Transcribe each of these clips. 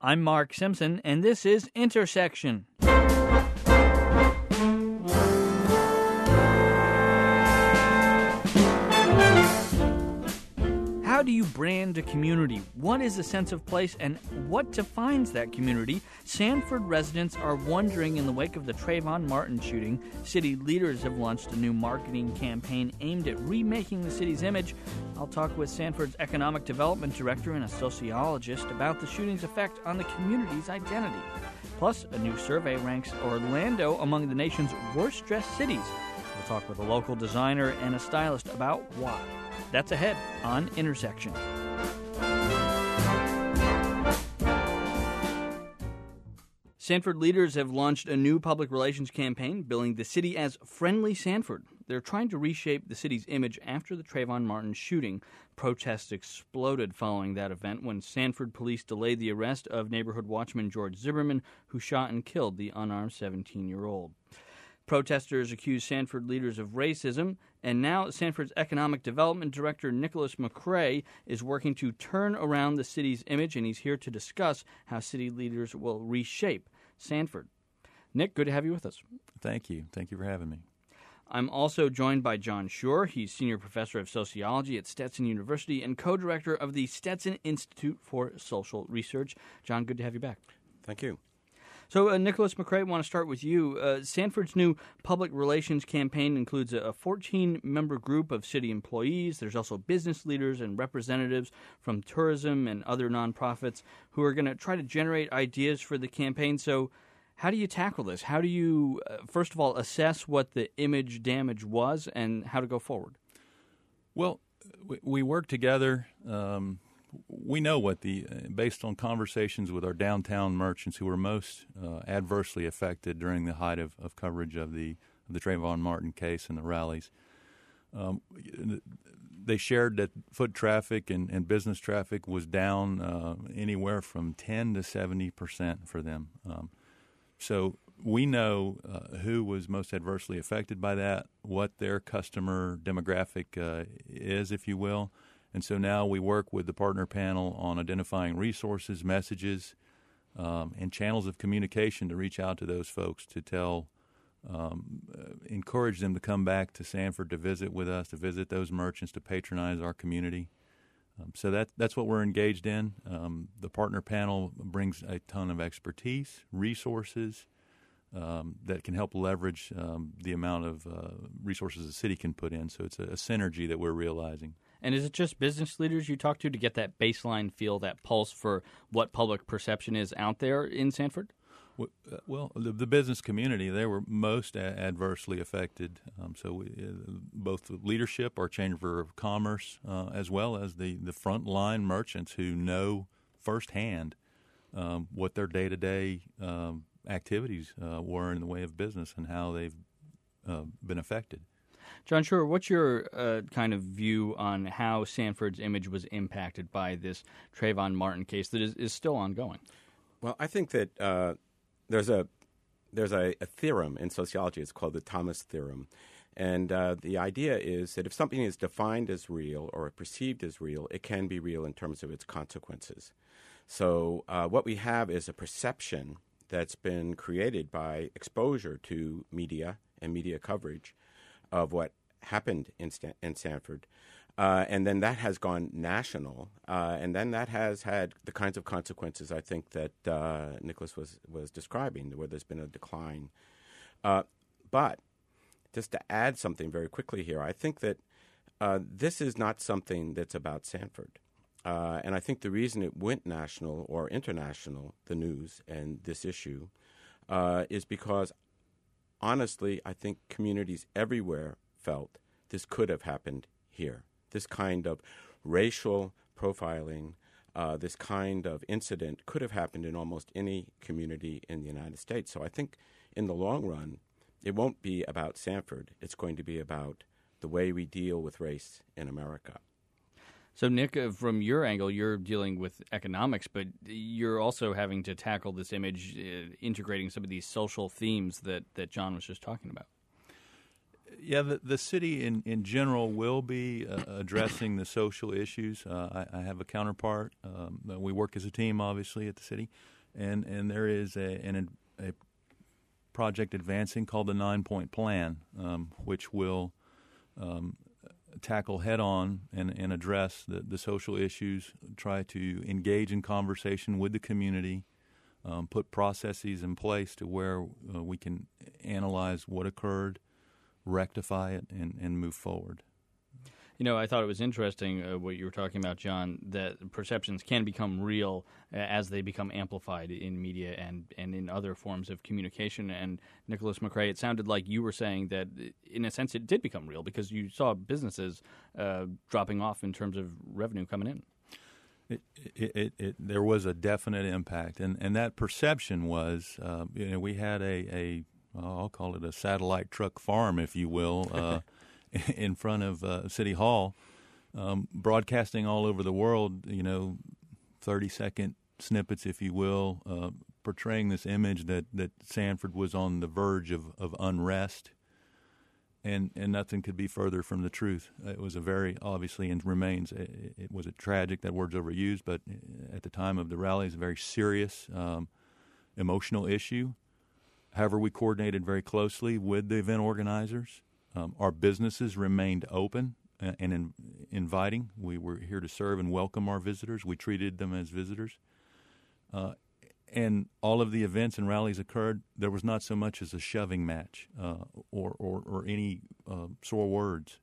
I'm Mark Simpson, and this is Intersection. How do you brand a community? What is a sense of place, and what defines that community? Sanford residents are wondering. In the wake of the Trayvon Martin shooting, city leaders have launched a new marketing campaign aimed at remaking the city's image. I'll talk with Sanford's economic development director and a sociologist about the shooting's effect on the community's identity. Plus, a new survey ranks Orlando among the nation's worst-dressed cities. We'll talk with a local designer and a stylist about why. That's ahead on Intersection. Sanford leaders have launched a new public relations campaign billing the city as Friendly Sanford. They're trying to reshape the city's image after the Trayvon Martin shooting. Protests exploded following that event when Sanford police delayed the arrest of neighborhood watchman George Zimmerman, who shot and killed the unarmed 17-year-old. Protesters accuse Sanford leaders of racism, and now Sanford's economic development director, Nicholas McCray, is working to turn around the city's image, and he's here to discuss how city leaders will reshape Sanford. Nick, good to have you with us. Thank you. Thank you for having me. I'm also joined by John Schur. He's senior professor of sociology at Stetson University and co-director of the Stetson Institute for Social Research. John, good to have you back. Thank you. So, Nicholas McCray, I want to start with you. Sanford's new public relations campaign includes a 14-member group of city employees. There's also business leaders and representatives from tourism and other nonprofits who are going to try to generate ideas for the campaign. So how do you tackle this? How do you, first of all, assess what the image damage was and how to go forward? Well, we work together. We know what based on conversations with our downtown merchants who were most adversely affected during the height of coverage of the Trayvon Martin case and the rallies. They shared that foot traffic and business traffic was down anywhere from 10 to 70% for them. So we know who was most adversely affected by that, what their customer demographic is, if you will. And so now we work with the partner panel on identifying resources, messages, and channels of communication to reach out to those folks to encourage them to come back to Sanford to visit with us, to visit those merchants, to patronize our community. So that's what we're engaged in. The partner panel brings a ton of expertise, resources that can help leverage the amount of resources the city can put in. So it's a synergy that we're realizing. And is it just business leaders you talk to get that baseline feel, that pulse for what public perception is out there in Sanford? Well, the business community, they were most adversely affected. Both the leadership, our Chamber of Commerce, as well as the frontline merchants who know firsthand what their day-to-day activities were in the way of business and how they've been affected. John Schur, what's your kind of view on how Sanford's image was impacted by this Trayvon Martin case that is still ongoing? Well, I think that there's a theorem in sociology. It's called the Thomas theorem. And the idea is that if something is defined as real or perceived as real, it can be real in terms of its consequences. So what we have is a perception that's been created by exposure to media and media coverage of what happened in Sanford. And then that has gone national, and then that has had the kinds of consequences I think that Nicholas was describing, where there's been a decline. But just to add something very quickly here, I think that this is not something that's about Sanford. And I think the reason it went national or international, the news and this issue, is because, honestly, I think communities everywhere felt this could have happened here. This kind of racial profiling, this kind of incident could have happened in almost any community in the United States. So I think in the long run, it won't be about Sanford. It's going to be about the way we deal with race in America. So, Nick, from your angle, you're dealing with economics, but you're also having to tackle this image, integrating some of these social themes that John was just talking about. Yeah, the city in general will be addressing the social issues. I have a counterpart. We work as a team, obviously, at the city, and there is a project advancing called the 9-Point Plan, which will tackle head-on and address the social issues, try to engage in conversation with the community, put processes in place to where we can analyze what occurred, rectify it, and move forward. You know, I thought it was interesting what you were talking about, John, that perceptions can become real as they become amplified in media and in other forms of communication. And Nicholas McRae, it sounded like you were saying that, in a sense, it did become real because you saw businesses dropping off in terms of revenue coming in. There was a definite impact, and that perception was, we had I'll call it a satellite truck farm, if you will, in front of City Hall, broadcasting all over the world, 30-second snippets, if you will, portraying this image that Sanford was on the verge of unrest, and nothing could be further from the truth. It was a very, obviously, and remains, it was a tragic, that word's overused, but at the time of the rally, it's a very serious, emotional issue. However, we coordinated very closely with the event organizers. Our businesses remained open and inviting. We were here to serve and welcome our visitors. We treated them as visitors. And all of the events and rallies occurred. There was not so much as a shoving match or any sore words.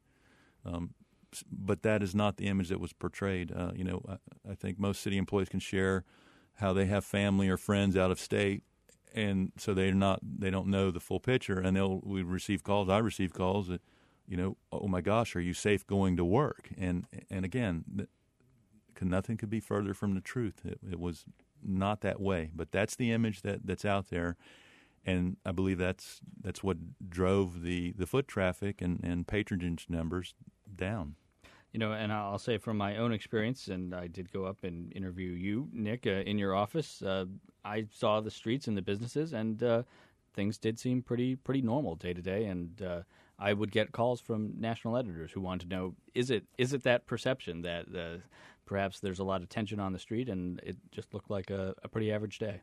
But that is not the image that was portrayed. I think most city employees can share how they have family or friends out of state, and so they don't know the full picture, and we receive calls. I receive calls that, oh my gosh, are you safe going to work? And again, nothing could be further from the truth. It was not that way, but that's the image that's out there, and I believe that's what drove the foot traffic and patronage numbers down. And I'll say from my own experience, and I did go up and interview you, Nick, in your office. I saw the streets and the businesses, and things did seem pretty normal day to day. And I would get calls from national editors who wanted to know, is it that perception that perhaps there's a lot of tension on the street, and it just looked like a pretty average day.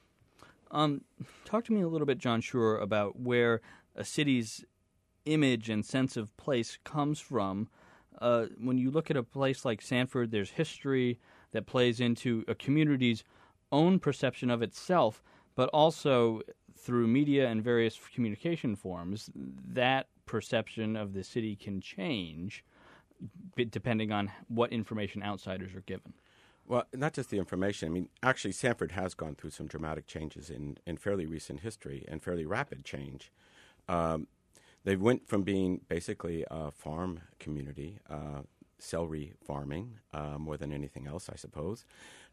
Talk to me a little bit, John Schur, about where a city's image and sense of place comes from. When you look at a place like Sanford, there's history that plays into a community's own perception of itself, but also through media and various communication forms, that perception of the city can change depending on what information outsiders are given. Well, not just the information. I mean, actually, Sanford has gone through some dramatic changes in fairly recent history and fairly rapid change. They went from being basically a farm community, celery farming more than anything else, I suppose,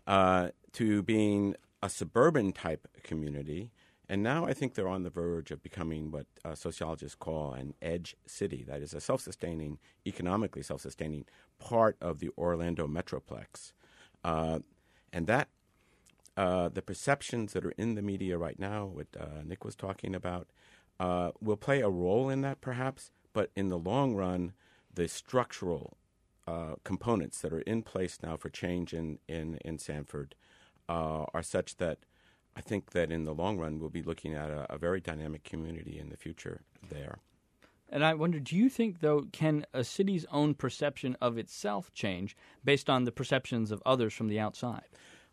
to being a suburban-type community. And now I think they're on the verge of becoming what sociologists call an edge city. That is a economically self-sustaining part of the Orlando Metroplex. And that the perceptions that are in the media right now, what Nick was talking about, will play a role in that perhaps, but in the long run, the structural components that are in place now for change in Sanford are such that I think that in the long run we'll be looking at a very dynamic community in the future there. And I wonder, do you think, though, can a city's own perception of itself change based on the perceptions of others from the outside?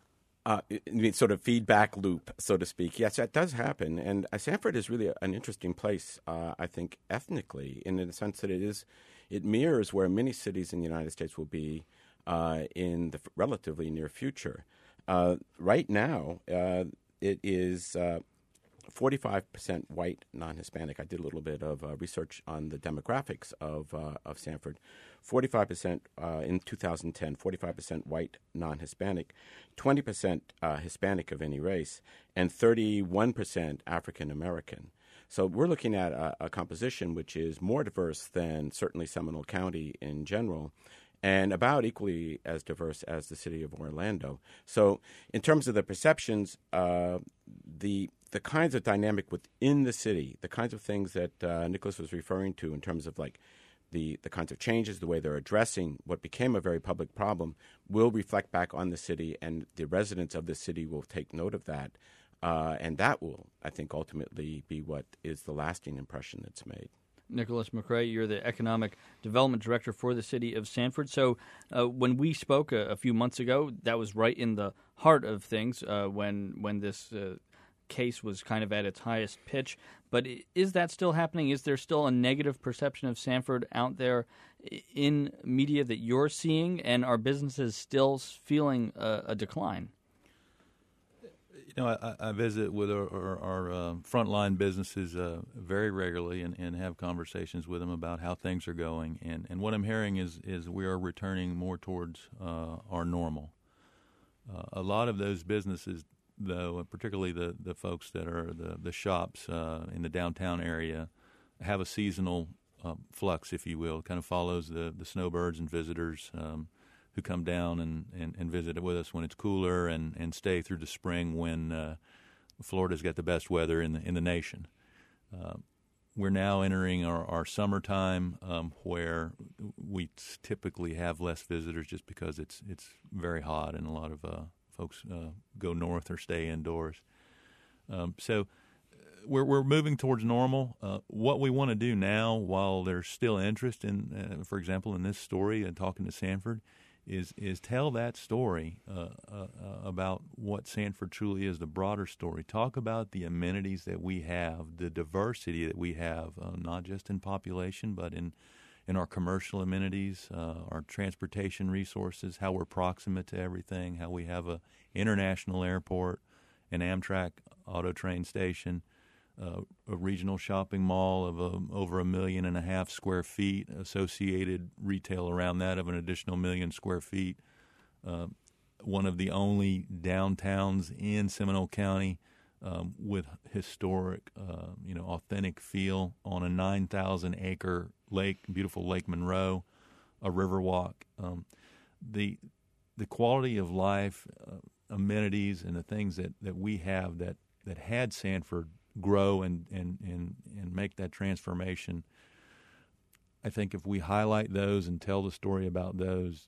Sort of feedback loop, so to speak. Yes, that does happen. And Sanford is really an interesting place, I think, ethnically, in the sense that it mirrors where many cities in the United States will be in the relatively near future. Right now, it is 45% white, non-Hispanic. I did a little bit of research on the demographics of Sanford. 45% in 2010, 45% white, non-Hispanic, 20% Hispanic of any race, and 31% African-American. So we're looking at a composition which is more diverse than certainly Seminole County in general, and about equally as diverse as the city of Orlando. So in terms of the perceptions, the the kinds of dynamic within the city, the kinds of things that Nicholas was referring to in terms of like the kinds of changes, the way they're addressing what became a very public problem, will reflect back on the city, and the residents of the city will take note of that. And that will, I think, ultimately be what is the lasting impression that's made. Nicholas McRae, you're the Economic Development Director for the City of Sanford. So when we spoke a few months ago, that was right in the heart of things when this case was kind of at its highest pitch. But is that still happening? Is there still a negative perception of Sanford out there in media that you're seeing, and are businesses still feeling a decline? You know, I visit with our frontline businesses very regularly and have conversations with them about how things are going. And what I'm hearing is we are returning more towards our normal. A lot of those businesses, though, particularly the folks that are the shops in the downtown area, have a seasonal flux, if you will. It kind of follows the snowbirds and visitors who come down and visit with us when it's cooler and stay through the spring when Florida's got the best weather in the nation. We're now entering our summertime where we typically have less visitors just because it's very hot and a lot of folks go north or stay indoors. So we're moving towards normal. What we want to do now, while there's still interest in, for example, in this story and talking to Sanford, is tell that story about what Sanford truly is, the broader story. Talk about the amenities that we have, the diversity that we have, not just in population, but in our commercial amenities, our transportation resources, how we're proximate to everything, how we have a international airport, an Amtrak auto train station, a regional shopping mall of over 1.5 million square feet, associated retail around that of an additional 1 million square feet, one of the only downtowns in Seminole County with historic, authentic feel on a 9,000-acre lake, beautiful Lake Monroe, a river walk. The quality of life, amenities, and the things that we have that had Sanford grow and make that transformation. I think if we highlight those and tell the story about those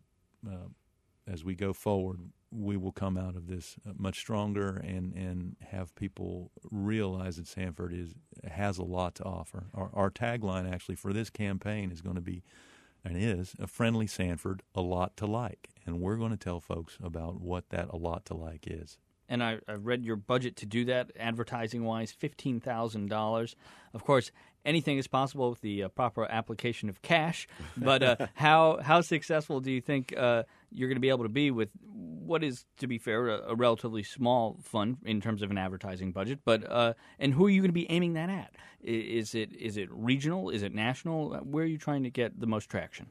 as we go forward, we will come out of this much stronger and have people realize that Sanford has a lot to offer. Our tagline actually for this campaign is going to be, and is, a friendly Sanford, a lot to like. And we're going to tell folks about what that a lot to like is. And I read your budget to do that, advertising-wise, $15,000. Of course, anything is possible with the proper application of cash. But how successful do you think you're going to be able to be with what is, to be fair, a relatively small fund in terms of an advertising budget? But and who are you going to be aiming that at? Is it regional? Is it national? Where are you trying to get the most traction?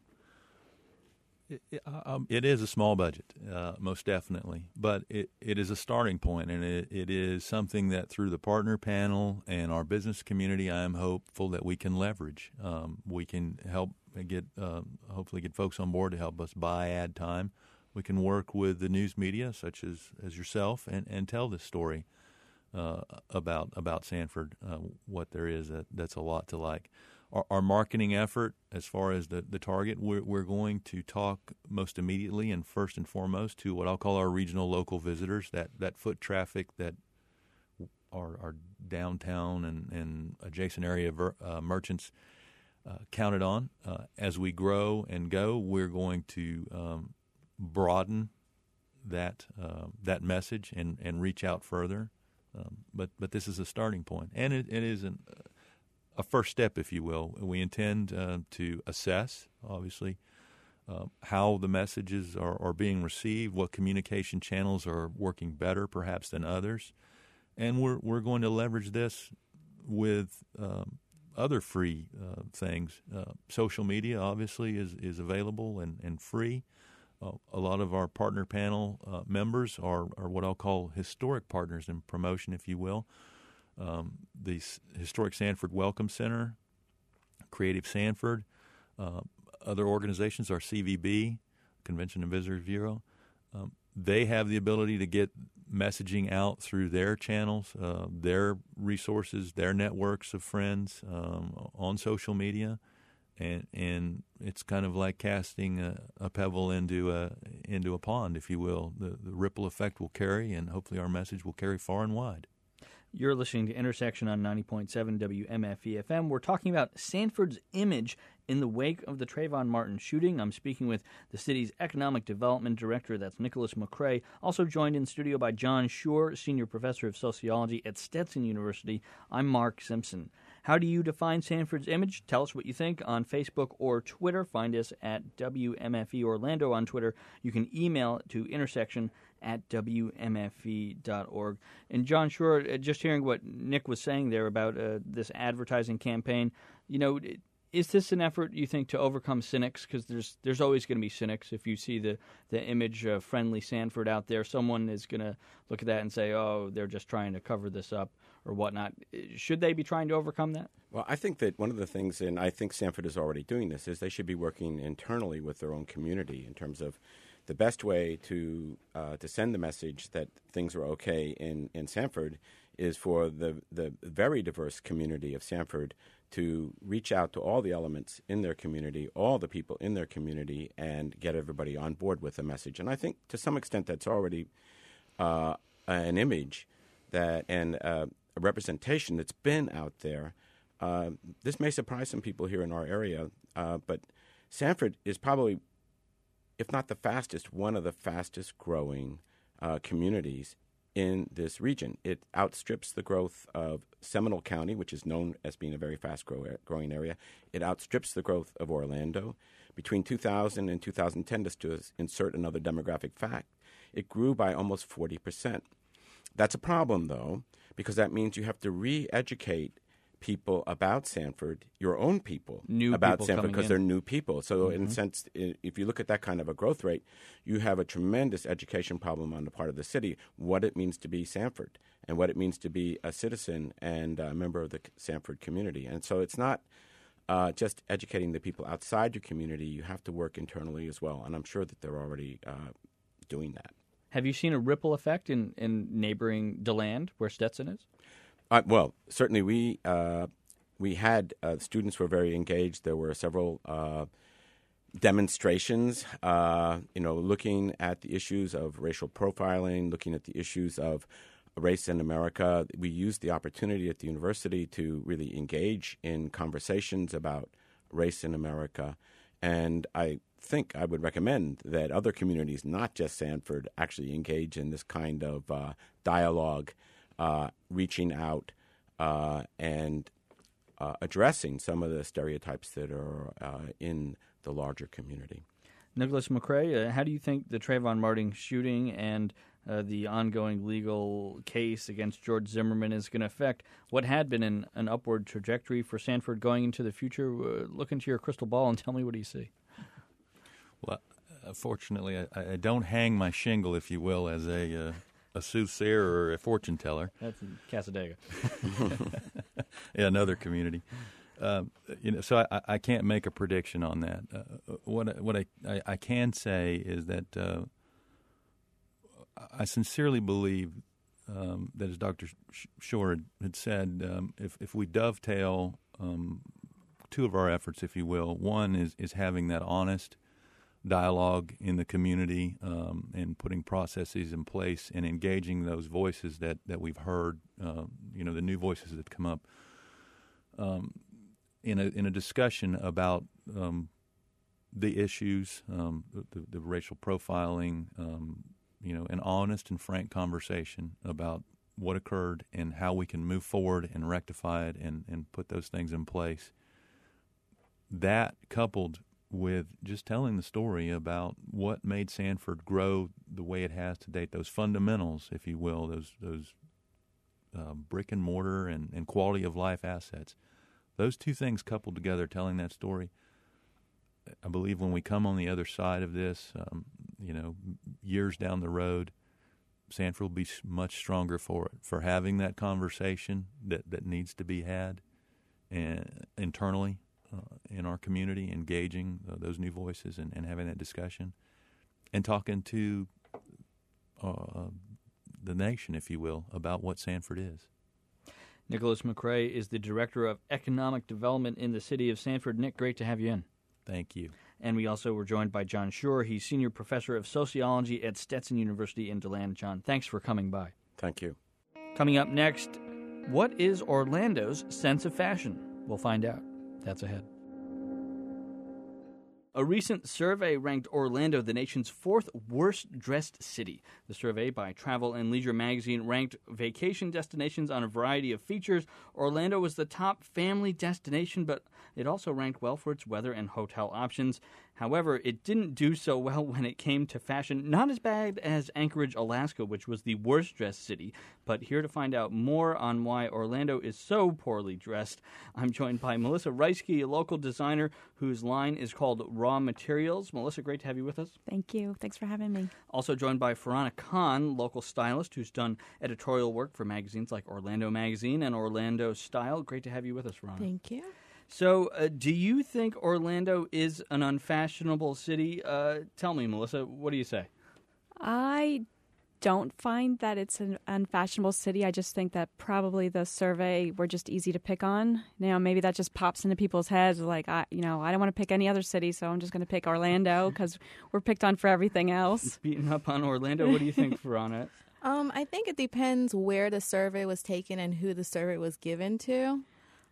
It is a small budget, most definitely, but it is a starting point, and it is something that through the partner panel and our business community, I am hopeful that we can leverage. We can help hopefully get folks on board to help us buy ad time. We can work with the news media, such as yourself, and tell this story about Sanford, what there is that's a lot to like. Our marketing effort, as far as the target, we're going to talk most immediately and first and foremost to what I'll call our regional local visitors, that foot traffic that our downtown and adjacent area merchants counted on. As we grow and go, we're going to broaden that message and reach out further. But this is a starting point, and it is a first step, if you will. We intend to assess, obviously, how the messages are being received, what communication channels are working better, perhaps, than others, and we're going to leverage this with other free things. Social media, obviously, is available and free. A lot of our partner panel members are what I'll call historic partners in promotion, if you will. The Historic Sanford Welcome Center, Creative Sanford, other organizations, our CVB, Convention and Visitors Bureau. they have the ability to get messaging out through their channels, their resources, their networks of friends on social media, and it's kind of like casting a pebble into a pond, if you will. The ripple effect will carry, and hopefully our message will carry far and wide. You're listening to Intersection on 90.7 WMFE-FM. We're talking about Sanford's image in the wake of the Trayvon Martin shooting. I'm speaking with the city's Economic Development Director, that's Nicholas McCrae. Also joined in studio by John Schur, Senior Professor of Sociology at Stetson University. I'm Mark Simpson. How do you define Sanford's image? Tell us what you think on Facebook or Twitter. Find us at WMFE Orlando on Twitter. You can email to intersection@WMFE.org. And John Schur, just hearing what Nick was saying there about this advertising campaign, is this an effort, you think, to overcome cynics? Because there's always going to be cynics. If you see the image of friendly Sanford out there, someone is going to look at that and say, oh, they're just trying to cover this up or whatnot. Should they be trying to overcome that? Well, I think that one of the things, and I think Sanford is already doing this, is they should be working internally with their own community in terms of the best way to send the message that things are okay in Sanford is for the very diverse community of Sanford to reach out to all the elements in their community, all the people in their community, and get everybody on board with the message. And I think to some extent that's already an image that and a representation that's been out there. This may surprise some people here in our area, but Sanford is probably, if not the fastest, one of the fastest growing communities in this region. It outstrips the growth of Seminole County, which is known as being a very fast growing area. It outstrips the growth of Orlando. Between 2000 and 2010, just to insert another demographic fact, it grew by almost 40%. That's a problem, though, because that means you have to re-educate people about Sanford, your own people, about Sanford, because they're new people. So in a sense, if you look at that kind of a growth rate, you have a tremendous education problem on the part of the city, what it means to be Sanford and what it means to be a citizen and a member of the Sanford community. And so it's not just educating the people outside your community. You have to work internally as well, and I'm sure that they're already doing that. Have you seen a ripple effect in neighboring DeLand, where Stetson is? Well, certainly we had students were very engaged. There were several demonstrations, looking at the issues of racial profiling, looking at the issues of race in America. We used the opportunity at the university to really engage in conversations about race in America. And I think I would recommend that other communities, not just Sanford, actually engage in this kind of dialogue, reaching out and addressing some of the stereotypes that are in the larger community. Nicholas McCrae, how do you think the Trayvon Martin shooting and the ongoing legal case against George Zimmerman is going to affect what had been an upward trajectory for Sanford going into the future? Look into your crystal ball and tell me what you see. Well, fortunately, I don't hang my shingle, if you will, as a soothsayer or a fortune teller. That's in Casadega. Yeah, another community. So I can't make a prediction on that. What I can say is that I sincerely believe that, as Dr. Schur had said, if we dovetail two of our efforts, if you will, one is having that honest dialogue in the community and putting processes in place and engaging those voices that we've heard, the new voices that come up in a discussion about the issues, the racial profiling, an honest and frank conversation about what occurred and how we can move forward and rectify it and put those things in place. That coupled with just telling the story about what made Sanford grow the way it has to date, those fundamentals, if you will, those brick and mortar and quality of life assets. Those two things coupled together, telling that story, I believe when we come on the other side of this, years down the road, Sanford will be much stronger for it, for having that conversation that needs to be had and internally in our community, engaging those new voices and having that discussion and talking to the nation, if you will, about what Sanford is. Nicholas McRae is the Director of Economic Development in the city of Sanford. Nick, great to have you in. Thank you. And we also were joined by John Schur. He's Senior Professor of Sociology at Stetson University in DeLand. John, thanks for coming by. Thank you. Coming up next, what is Orlando's sense of fashion? We'll find out. That's ahead. A recent survey ranked Orlando the nation's fourth worst-dressed city. The survey by Travel and Leisure magazine ranked vacation destinations on a variety of features. Orlando was the top family destination, but it also ranked well for its weather and hotel options. However, it didn't do so well when it came to fashion. Not as bad as Anchorage, Alaska, which was the worst-dressed city. But here to find out more on why Orlando is so poorly dressed, I'm joined by Melissa Reisky, a local designer whose line is called Raw Materials. Melissa, great to have you with us. Thank you. Thanks for having me. Also joined by Farhana Khan, local stylist who's done editorial work for magazines like Orlando Magazine and Orlando Style. Great to have you with us, Farhana. Thank you. So, do you think Orlando is an unfashionable city? Tell me, Melissa, what do you say? I don't find that it's an unfashionable city. I just think that probably the survey were just easy to pick on. You know, maybe that just pops into people's heads like, I don't want to pick any other city, so I'm just going to pick Orlando because we're picked on for everything else. Beating up on Orlando. What do you think, Farhana? I think it depends where the survey was taken and who the survey was given to.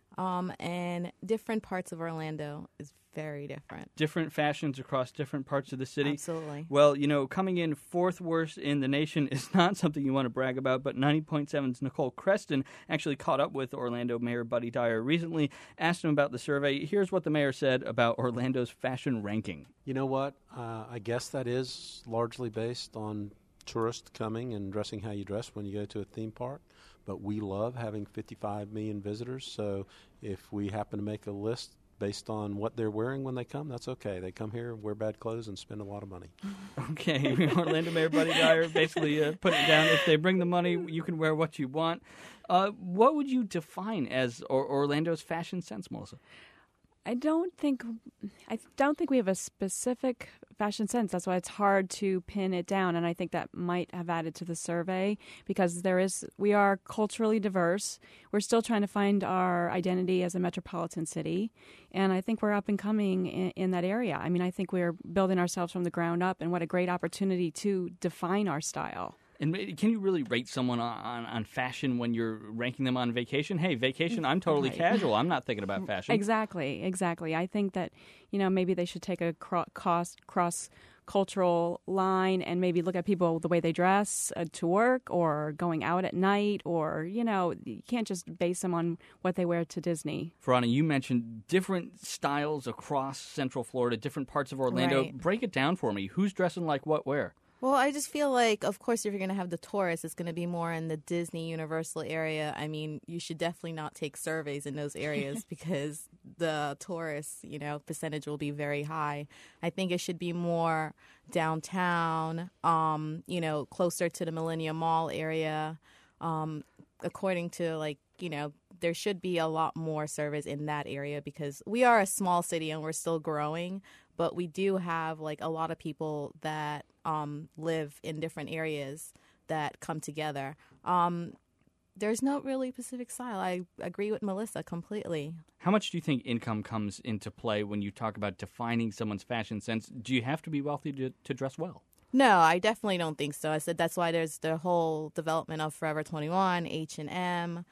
And different parts of Orlando is very different. Different fashions across different parts of the city. Absolutely. Well, coming in fourth worst in the nation is not something you want to brag about, but 90.7's Nicole Creston actually caught up with Orlando Mayor Buddy Dyer recently, asked him about the survey. Here's what the mayor said about Orlando's fashion ranking. You know what? I guess that is largely based on tourists coming and dressing how you dress when you go to a theme park. But we love having 55 million visitors, so if we happen to make a list based on what they're wearing when they come, that's okay. They come here, wear bad clothes, and spend a lot of money. Okay, Orlando Mayor Buddy Dyer basically put it down. If they bring the money, you can wear what you want. What would you define as Orlando's fashion sense, Melissa? I don't think we have a specific fashion sense. That's why it's hard to pin it down, and I think that might have added to the survey because we are culturally diverse. We're still trying to find our identity as a metropolitan city, and I think we're up and coming in that area. I mean, I think we're building ourselves from the ground up, and what a great opportunity to define our style. And can you really rate someone on fashion when you're ranking them on vacation? Hey, vacation, I'm totally casual. I'm not thinking about fashion. Exactly. I think that, maybe they should take a cross-cultural line and maybe look at people the way they dress to work or going out at night or, you can't just base them on what they wear to Disney. Farhana, you mentioned different styles across Central Florida, different parts of Orlando. Right. Break it down for me. Who's dressing like what where? Well, I just feel like, of course, if you're going to have the tourists, it's going to be more in the Disney Universal area. I mean, you should definitely not take surveys in those areas because the tourists, percentage will be very high. I think it should be more downtown, closer to the Millennium Mall area. According to, there should be a lot more surveys in that area because we are a small city and we're still growing. But we do have, a lot of people that live in different areas that come together. There's no really specific style. I agree with Melissa completely. How much do you think income comes into play when you talk about defining someone's fashion sense? Do you have to be wealthy to dress well? No, I definitely don't think so. I said that's why there's the whole development of Forever 21, H&M,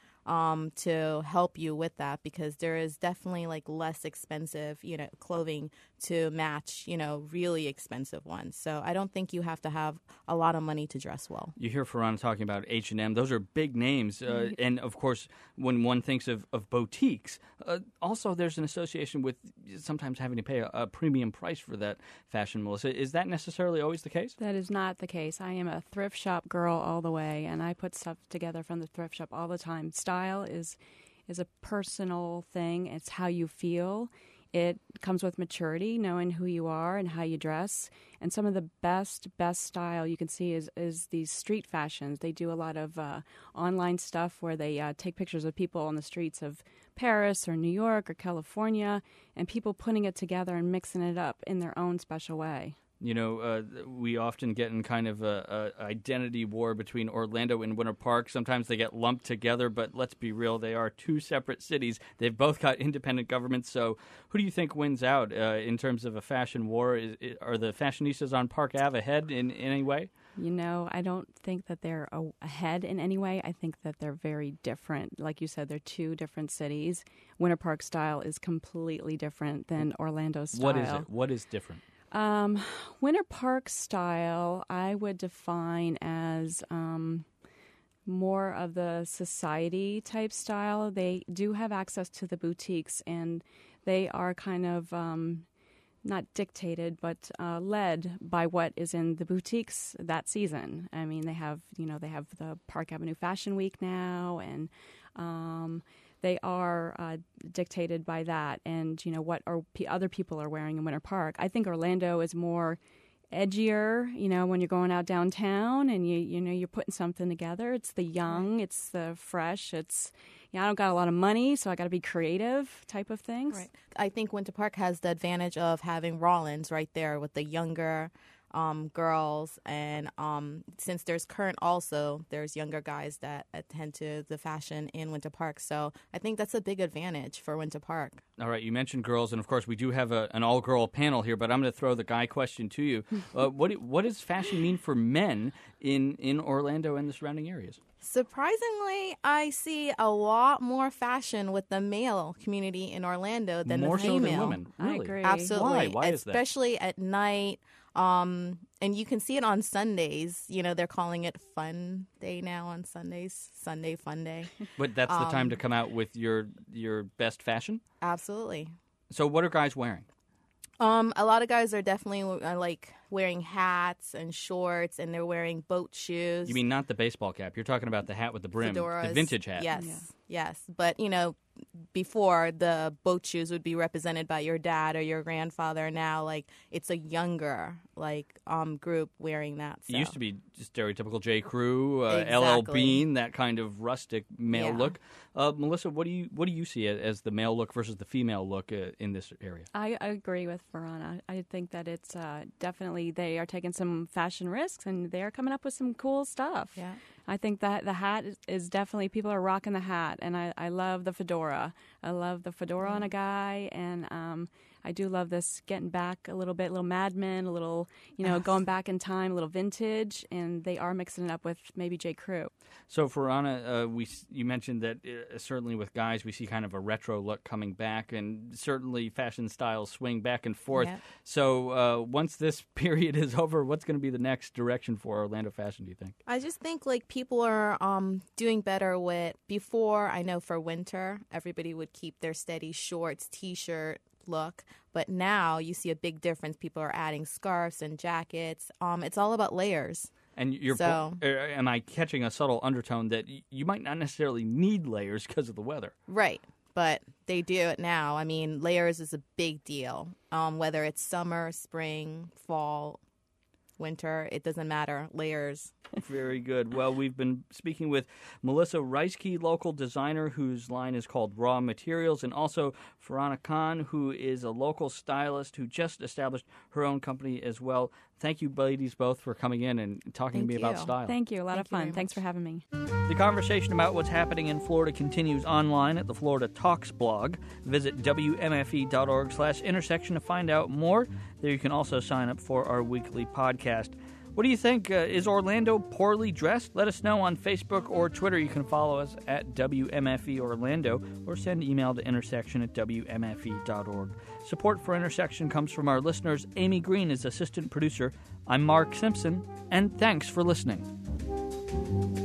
to help you with that because there is definitely less expensive, clothing to match, really expensive ones. So I don't think you have to have a lot of money to dress well. You hear Farhana talking about H&M. Those are big names. And, of course, when one thinks of boutiques, also there's an association with sometimes having to pay a premium price for that fashion, Melissa. Is that necessarily always the case? That is not the case. I am a thrift shop girl all the way, and I put stuff together from the thrift shop all the time. Style is a personal thing. It's how you feel. It comes with maturity, knowing who you are and how you dress. And some of the best style you can see is these street fashions. They do a lot of online stuff where they take pictures of people on the streets of Paris or New York or California and people putting it together and mixing it up in their own special way. We often get in kind of a identity war between Orlando and Winter Park. Sometimes they get lumped together, but let's be real, they are two separate cities. They've both got independent governments. So who do you think wins out in terms of a fashion war? Are the fashionistas on Park Ave ahead in any way? I don't think that they're ahead in any way. I think that they're very different. Like you said, they're two different cities. Winter Park style is completely different than Orlando style. What is it? What is different? Winter Park style, I would define as more of the society type style. They do have access to the boutiques, and they are kind of not dictated, but led by what is in the boutiques that season. I mean, they have the Park Avenue Fashion Week now, and they are dictated by that, and what other people are wearing in Winter Park. I think Orlando is more edgier. When you're going out downtown and you're putting something together. It's the young, it's the fresh. It's I don't got a lot of money, so I got to be creative type of things. Right. I think Winter Park has the advantage of having Rollins right there with the younger girls, and since there's Current also, there's younger guys that attend to the fashion in Winter Park. So I think that's a big advantage for Winter Park. All right, you mentioned girls, and of course we do have an all-girl panel here, but I'm going to throw the guy question to you. What does fashion mean for men in Orlando and the surrounding areas? Surprisingly, I see a lot more fashion with the male community in Orlando than more the female. More so than women, really? I agree. Absolutely. Why is that? Especially at night. And you can see it on Sundays. They're calling it Fun Day now on Sundays. Sunday Fun Day. But that's the time to come out with your best fashion? Absolutely. So what are guys wearing? A lot of guys are definitely wearing hats and shorts, and they're wearing boat shoes. You mean not the baseball cap? You're talking about the hat with the brim, fedoras. The vintage hat. Yes. But, before the boat shoes would be represented by your dad or your grandfather. Now, it's a younger, group wearing that. So. It used to be stereotypical J. Crew, Exactly. LL Bean, that kind of rustic male look. Melissa, what do you see as the male look versus the female look in this area? I agree with Verona. I think that it's definitely they are taking some fashion risks, and they are coming up with some cool stuff. Yeah. I think that the hat is definitely, people are rocking the hat, and I love the fedora. I love the fedora on a guy, and I do love this getting back a little bit, a little Mad Men, a little, going back in time, a little vintage, and they are mixing it up with maybe J. Crew. So, Verona, you mentioned that certainly with guys we see kind of a retro look coming back, and certainly fashion styles swing back and forth. Yeah. So once this period is over, what's going to be the next direction for Orlando fashion, do you think? I just think people are doing better with, before, I know for winter, everybody would keep their steady shorts, T-shirt look, but now you see a big difference. People are adding scarves and jackets. It's all about layers. And am I catching a subtle undertone that you might not necessarily need layers because of the weather? Right, but they do it now. I mean, layers is a big deal. Whether it's summer, spring, fall, winter, it doesn't matter. Layers. Very good. Well, we've been speaking with Melissa Reiske, local designer whose line is called Raw Materials, and also Verona Khan, who is a local stylist who just established her own company as well. Thank you, ladies, both for coming in and talking to me about style. Thank you. A lot of fun. Thanks for having me. The conversation about what's happening in Florida continues online at the Florida Talks blog. Visit WMFE.org/intersection to find out more. There you can also sign up for our weekly podcast. What do you think? Is Orlando poorly dressed? Let us know on Facebook or Twitter. You can follow us at WMFE Orlando or send email to intersection@WMFE.org. Support for Intersection comes from our listeners. Amy Green is assistant producer. I'm Mark Simpson, and thanks for listening.